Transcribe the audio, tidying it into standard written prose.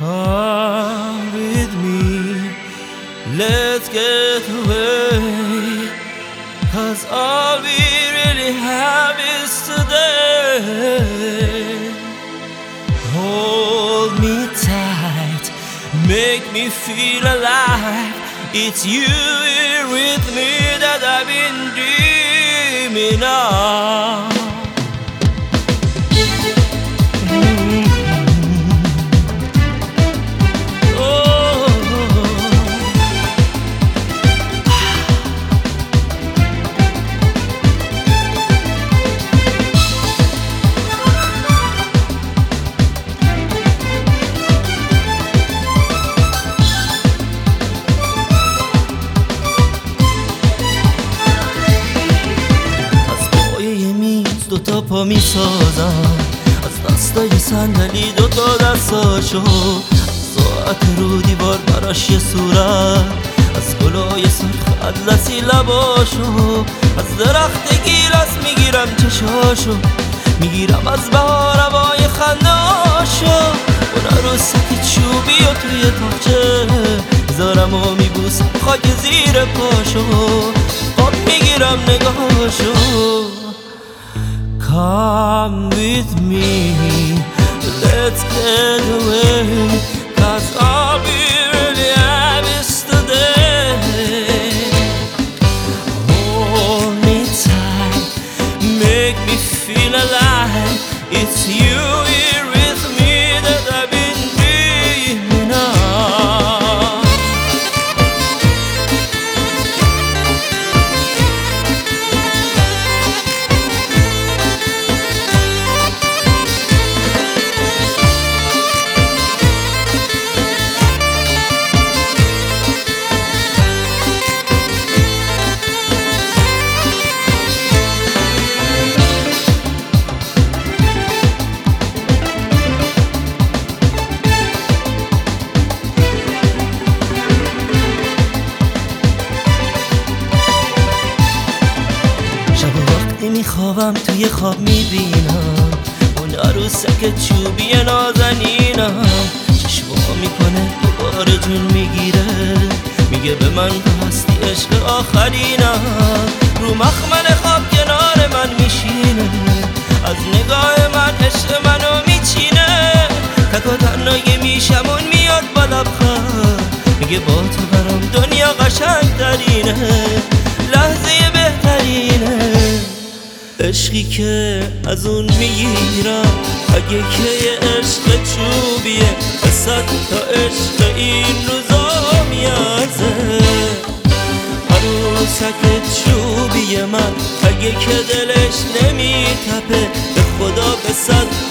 Come with me, let's get away, 'cause all we really have is today. Hold me tight, make me feel alive. It's you here with me that I've been dreaming of. دوتا پا می سازم، از دستای صندلی دوتا دستاشو، ساعت رو دیوار براش یه صورت، از گلای سرخ اطلسی لباشو، از درخت گیلاس میگیرم چشاشو، میگیرم از بهار هوای خنداشو، اون عروسک چوبی و توی تاقچه زارم و میبوسم خاک زیر پاشو، خواب میگیرم نگاهاشو. Come with me, let's get away, 'cause all we really have is today. Hold me tight, make me feel alive. It's you here with me that I've been dreaming of. میخوابم توی خواب میبینم اون عروسک چوبی نازنینم، چشمام میکنه دوباره جون میگیره، میگه به من تو هستی عشق آخرینم، رو مخمل خواب کنار من میشینه، از نگاه من عشق منو میچینه، تک و تنهایی میشم اون میاد با لبخند، میگه با تو برام دنیا قشنگ ترینه، لحظه بهترینه، عشقی که از اون میگیرم اگه که یه عشق چوبیه، صد تا عشق این روزا میارزه، عروسک چوبی من اگه که دلش نمیتپه، به خدا به صد